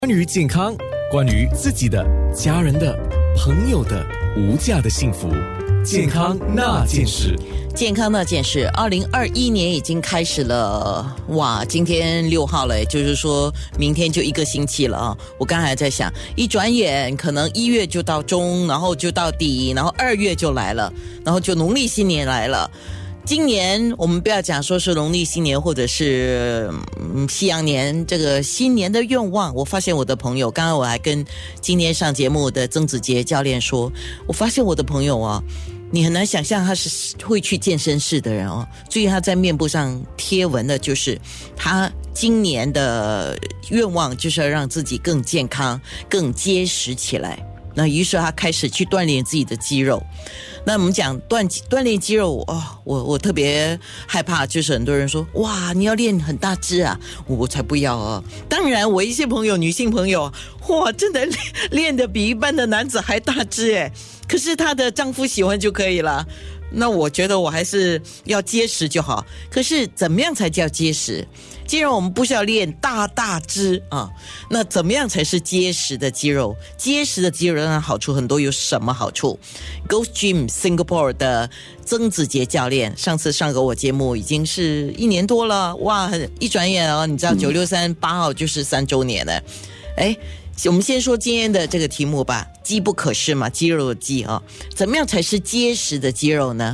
关于健康，关于自己的、家人的、朋友的无价的幸福，健康那件事。 健康那件事，2021年已经开始了，哇！今天6号了，就是说明天就1个星期了啊！我刚才还在想，一转眼可能1月就到中，然后就到底，然后2月就来了，然后就农历新年来了。今年我们不要讲说是农历新年或者是西洋年，这个新年的愿望，我发现我的朋友，刚刚我还跟今天上节目的曾子杰教练说，我发现我的朋友啊，你很难想象他是会去健身室的人哦。最近他在面部上贴文的就是他今年的愿望就是要让自己更健康更结实起来，那于是他开始去锻炼自己的肌肉。那我们讲锻炼肌肉我特别害怕，就是很多人说哇你要练很大只啊，我才不要啊。当然我一些朋友女性朋友哇真的练得比一般的男子还大只耶，可是她的丈夫喜欢就可以了。那我觉得我还是要结实就好。可是怎么样才叫结实？既然我们不是要练大只啊，那怎么样才是结实的肌肉？结实的肌肉的好处很多，有什么好处？ Ghost Gym Singapore 的曾子杰教练上次上过我节目已经是1年多了，哇，一转眼哦，你知道963 8号就是3周年了。我们先说今天的这个题目吧，机不可失嘛，肌肉的肌啊，怎么样才是结实的肌肉呢？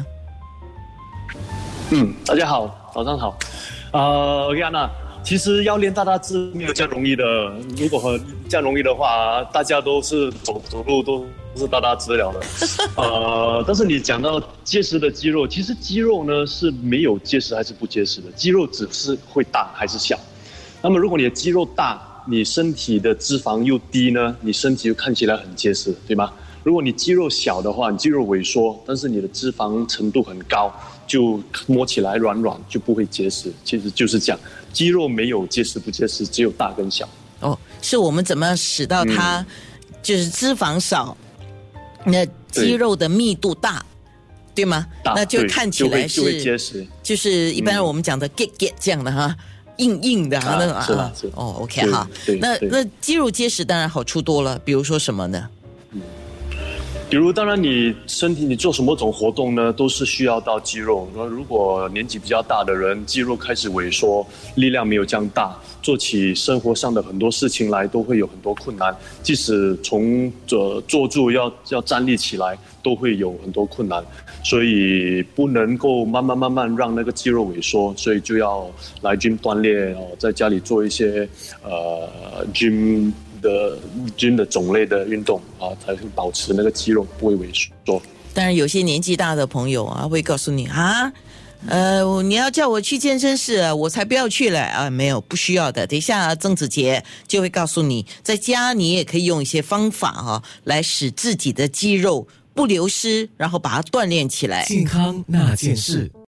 大家好，早上好。OK 安娜，其实要练大只没有这样容易的。如果这样容易的话，大家都是走路都是大只了的。但是你讲到结实的肌肉，其实肌肉呢是没有结实还是不结实的，肌肉只是会大还是小。那么如果你的肌肉大，你身体的脂肪又低呢，你身体就看起来很结实，对吗？如果你肌肉小的话，你肌肉萎缩，但是你的脂肪程度很高，就摸起来软软，就不会结实。其实就是这样，肌肉没有结实不结实，只有大跟小。 是我们怎么样使到它就是脂肪少，那肌肉的密度大，对吗？那就看起来就会结实， 就是一般我们讲的 get 这样的哈。硬的那种是吧 OK 哈。那肌肉结实当然好处多了，比如说什么呢？ 比如当然你身体你做什么种活动呢，都是需要到肌肉。如果年纪比较大的人，肌肉开始萎缩，力量没有这样大，做起生活上的很多事情来都会有很多困难，即使从坐住要站立起来都会有很多困难，所以不能够慢慢让那个肌肉萎缩，所以就要来 gym 锻炼，在家里做一些gym 的种类的运动啊，才会保持那个肌肉不会萎缩。 当然有些年纪大的朋友啊会告诉你你要叫我去健身室我才不要去了没有，不需要的。等一下曾子杰就会告诉你，在家你也可以用一些方法来使自己的肌肉不流失，然后把它锻炼起来。 健康那件事。